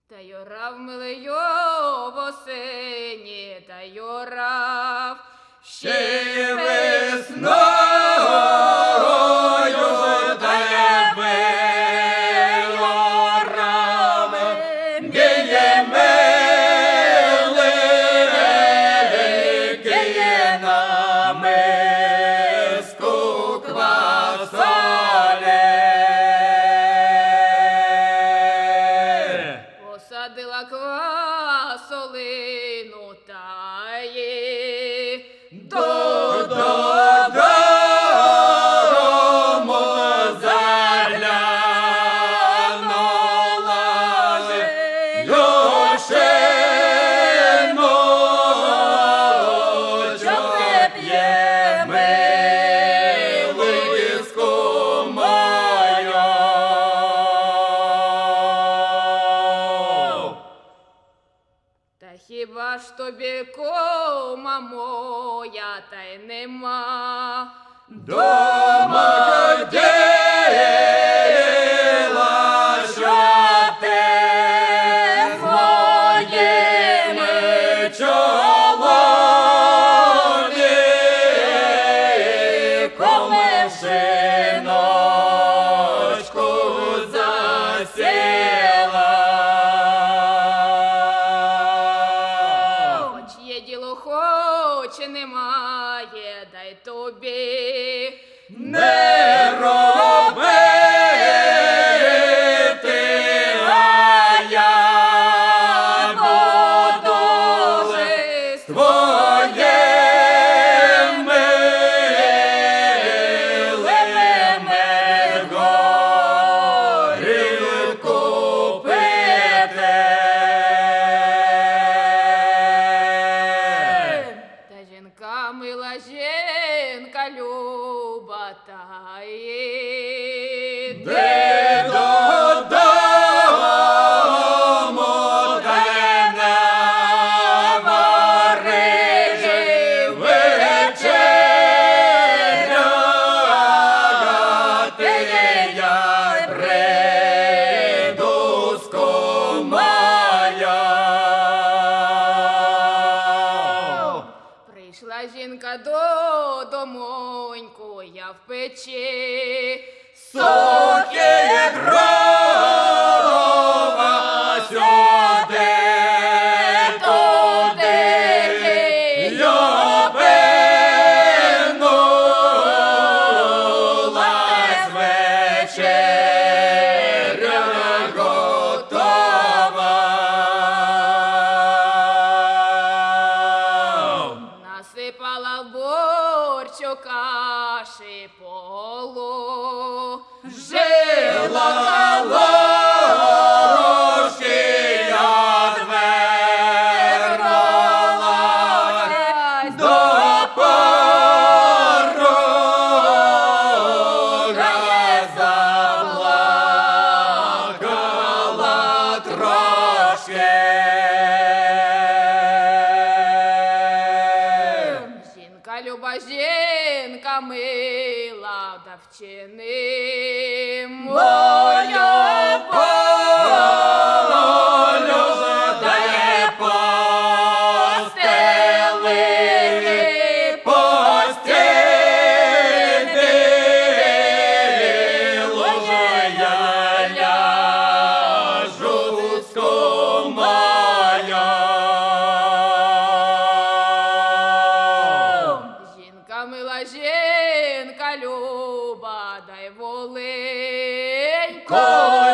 Та й орав милий в осені, та й орав ще й весною, та й виорав, геє милий, на миску квасолі. Посадила квасолину та й Додому заглянула Люшину, що п'є милиску мою. Та хіба ж тобі кума моя, та й нема? Дома діла, що ти з моїми чоловіком шиночку засіла. Хоч є діло, хоч немає, дай тобі Не робити, а я буду з твоїм милим горілку пити. Та жінка мила, жінка люба, та й Де додому, та й навари вечеря, ти я прийду з кумою. прийшла жінка додомоньку, я в печі. Сухі дрова сюди, туди, й опинулась вечеря готова. Насипала в борщу каші полу. Жила ложки, я двернулась до порога, заплакала трошки. Жінка люба, жінка мила, да вчини Моя волю дає постели, постійний ложе, я ляжу з кумою. Жінка мила, жінка люба, дай воленько.